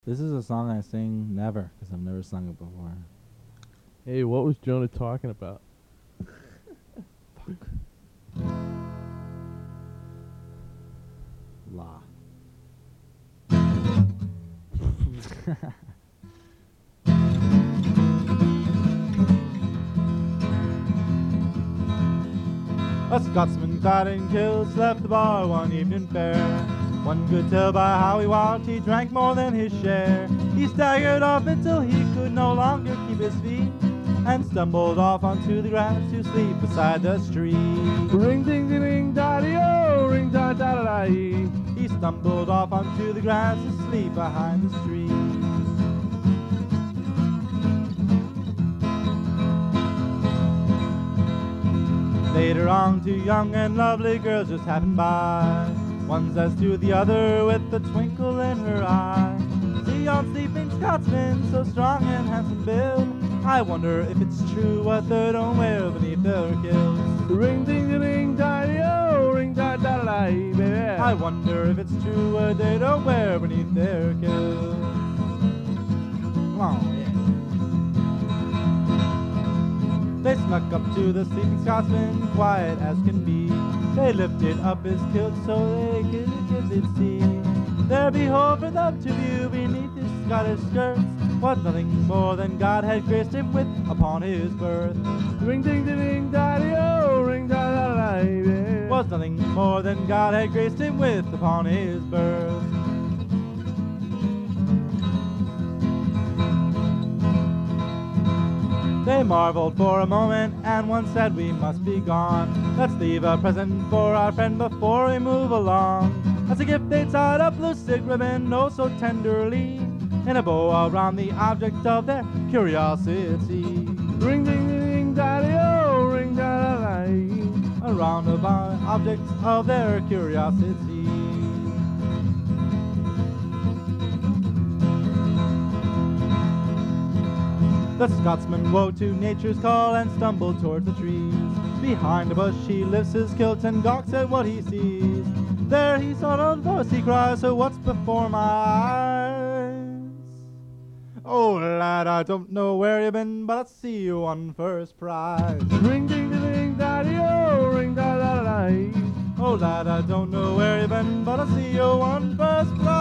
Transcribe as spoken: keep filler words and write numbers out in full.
This is a song I sing never, because I've never sung it before. Hey, what was Jonah talking about? La. A Scotsman got in kills, left the bar one evening fair. One could tell by how he walked, he drank more than his share. He staggered off until he could no longer keep his feet, and stumbled off onto the grass to sleep beside the street. Ring ding ding ding daddy oh, ring da da da da. He stumbled off onto the grass to sleep behind the street. Later on, two young and lovely girls just happened by. One says to the other with a twinkle in her eye, "See yon sleeping Scotsman, so strong and handsome build. I wonder if it's true what they don't wear beneath their kilts." Ring ding ding ding daddy oh, ring da da da da, baby. I wonder if it's true what they don't wear beneath their kilts. Come on, yeah. They snuck up to the sleeping Scotsman, quiet as can be. They lifted up his kilt so they could, could see. There behold for them to view beneath his Scottish skirts was nothing more than God had graced him with upon his birth. Ring ding ding ding daddy oh, ring da da da da, baby. Was nothing more than God had graced him with upon his birth. They marveled for a moment, and one said, "We must be gone. Let's leave a present for our friend before we move along." As a gift they tied a blue silk ribbon, oh so tenderly, in a bow around the object of their curiosity. Ring ding ding ding daddy oh, ring da da da. Around the object of their curiosity. The Scotsman woke to nature's call and stumbled towards the trees. Behind a bush he lifts his kilt and gawks at what he sees. There he saw an voice, he cries, "So what's before my eyes?" "Oh lad, I don't know where you've been, but I'll see you on first prize." Ring ding ding ding daddy oh, ring da da da da. "Oh lad, I don't know where you've been, but I'll see you on first prize."